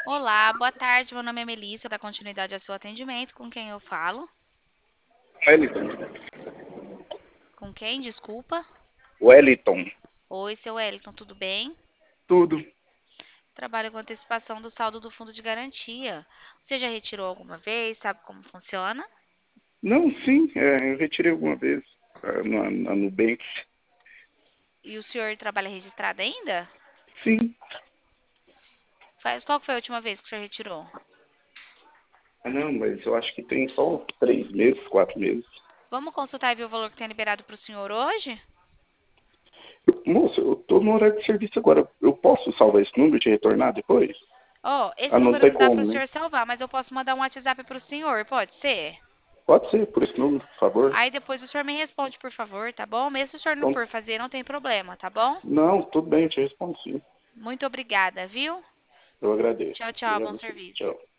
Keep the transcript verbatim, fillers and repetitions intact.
Olá, boa tarde. Meu nome é Melissa, da continuidade ao seu atendimento. Com quem eu falo? Wellington. Com quem? Desculpa. Wellington. Oi, seu Wellington, tudo bem? Tudo. Trabalho com antecipação do saldo do fundo de garantia. Você já retirou alguma vez? Sabe como funciona? Não, sim, é, eu retirei alguma vez é, na, na Nubank. E o senhor trabalha registrado ainda? Sim. Faz, qual que foi a última vez que o senhor retirou? Ah, não, mas eu acho que tem só três meses, quatro meses. Vamos consultar e ver o valor que tem liberado para o senhor hoje? Eu, moço, eu tô no horário de serviço agora. Eu posso salvar esse número e te retornar depois? Ó, Ah, esse não número tem não dá para como, o né? senhor salvar, mas eu posso mandar um WhatsApp para o senhor, pode ser? Pode ser, por esse número, por favor. Aí depois o senhor me responde, por favor, tá bom? Mesmo se o senhor não Então, for fazer, não tem problema, tá bom? não, tudo bem, eu te respondo sim. Muito obrigada, viu? Eu agradeço. Tchau, tchau, Seja bom você. serviço. Tchau.